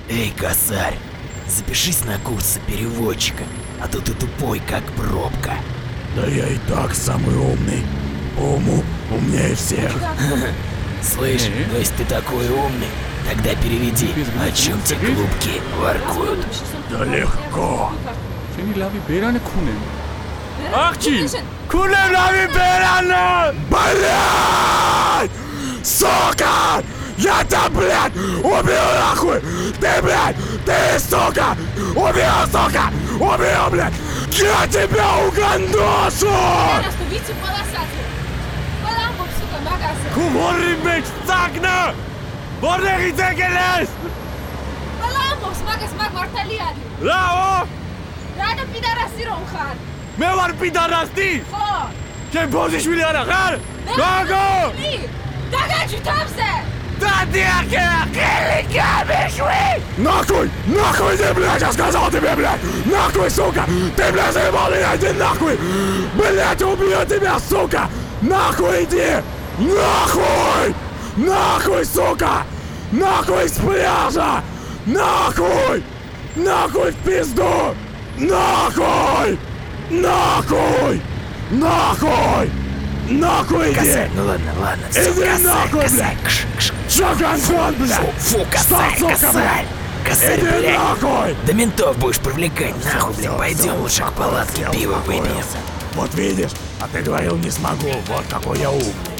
Эй, косарь, запишись на курсы переводчика, а то ты тупой, как пробка. Да я и так самый умный. По уму умнее всех. Слышь, то есть ты такой умный? Тогда переведи, о чем те голубки воркуют. Да легко. Блядь! Сука! Я тебя, блядь, убью нахуй! Ты, блядь, ты, сука! Убью, сука! Убью, блядь! Я тебя угандошу! Kumorri meiks sagna! Vorregi tegeles! Bravo! Me var pidarasti! Ke Bozishvili ana khar! Gago! Нахуй! Нахуй иди, блядь! Я сказал тебе, блядь! Нахуй, сука! Ты, блядь, заебал меня! Иди нахуй! Блядь, убью тебя, сука! Нахуй иди! Нахуй! Нахуй, сука! Нахуй с пляжа! Нахуй! Нахуй в пизду! Нахуй! Нахуй! Нахуй! Нахуй иди! Косарь, ну ладно, все, Иди косарь, нахуй, косарь, блядь! кш, кш. Чё, гандон, блядь? Фу, косарь, Что, сука, косарь, блядь? косарь, Иди блядь. нахуй! Да ментов будешь привлекать, нахуй, Всё, блядь, пойдем всё, лучше к палатке я пиво выпьем. успокоился. Вот видишь, а ты говорил не смогу, вот какой я умный.